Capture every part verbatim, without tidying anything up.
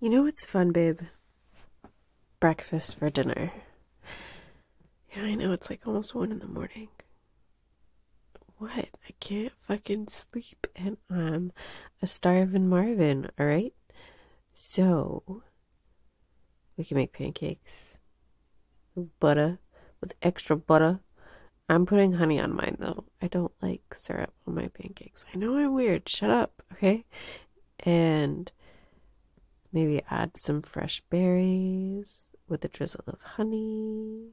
You know what's fun, babe? Breakfast for dinner. Yeah, I know it's like almost one in the morning. What? I can't fucking sleep and I'm a starving Marvin, alright? So, we can make pancakes with butter, with extra butter. I'm putting honey on mine though. I don't like syrup on my pancakes. I know I'm weird. Shut up, okay? And maybe add some fresh berries with a drizzle of honey.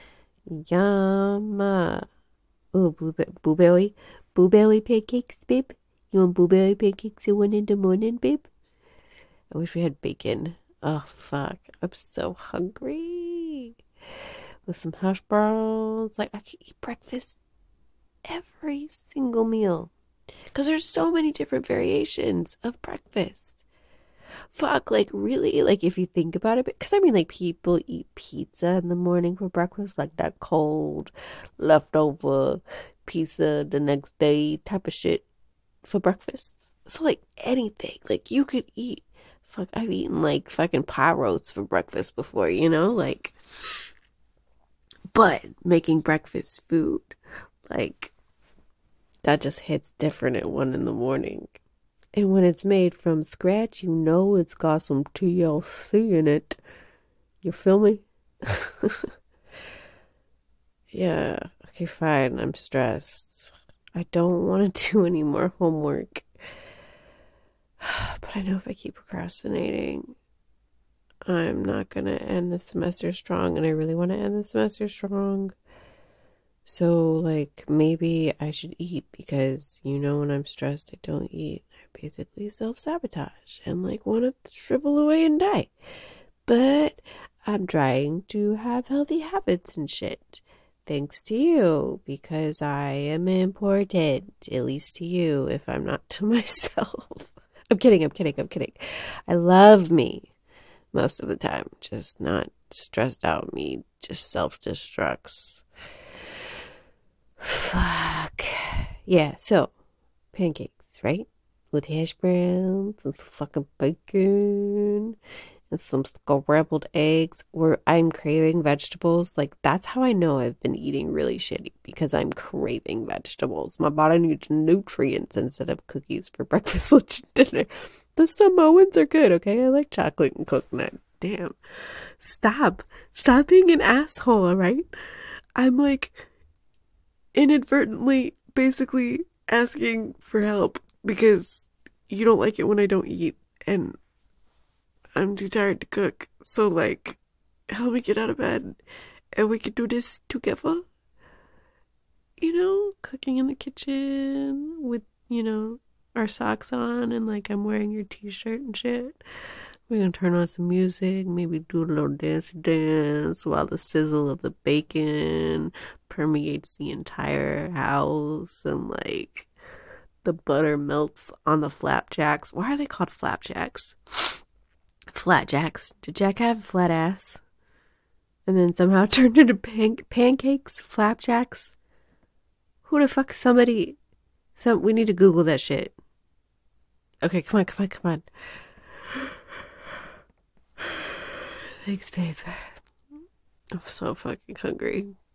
Yum. Ooh, blueberry, blueberry, blueberry pancakes, babe. You want blueberry pancakes at one in the morning, babe? I wish we had bacon. Oh, fuck. I'm so hungry. With some hash browns. Like, I could eat breakfast every single meal. Because there's so many different variations of breakfast. Fuck, like, really? Like, if you think about it. Because, I mean, like, people eat pizza in the morning for breakfast. Like, that cold, leftover pizza the next day type of shit for breakfast. So, like, anything. Like, you could eat. Fuck, I've eaten, like, fucking pot roast for breakfast before, you know? Like, but making breakfast food, like, that just hits different at one in the morning. And when it's made from scratch, you know it's got some T L C in it. You feel me? Yeah. Okay, fine. I'm stressed. I don't want to do any more homework. But I know if I keep procrastinating, I'm not going to end the semester strong. And I really want to end the semester strong. So, like, maybe I should eat because, you know, when I'm stressed, I don't eat. I basically self-sabotage and, like, want to shrivel away and die. But I'm trying to have healthy habits and shit. Thanks to you, because I am important, at least to you, if I'm not to myself. I'm kidding, I'm kidding, I'm kidding. I love me most of the time, just not stressed out me, just self-destructs. Fuck. Yeah, so, pancakes, right? With hash browns and fucking bacon and some scrambled eggs. Where I'm craving vegetables. Like, that's how I know I've been eating really shitty, because I'm craving vegetables. My body needs nutrients instead of cookies for breakfast, lunch, and dinner. The Samoans are good, okay? I like chocolate and coconut. Damn. Stop. Stop being an asshole, alright? I'm like inadvertently basically asking for help because you don't like it when I don't eat and I'm too tired to cook. So, like, help me get out of bed and we can do this together. You know, cooking in the kitchen with, you know, our socks on and, like, I'm wearing your t shirt and shit. We're gonna turn on some music, maybe do a little dance dance while the sizzle of the bacon permeates the entire house and, like, the butter melts on the flapjacks. Why are they called flapjacks? Flatjacks. Did Jack have a flat ass? And then somehow turned into pan- pancakes? Flapjacks? Who the fuck somebody... Some, we need to Google that shit. Okay, come on, come on, come on. Thanks, babe. I'm so fucking hungry.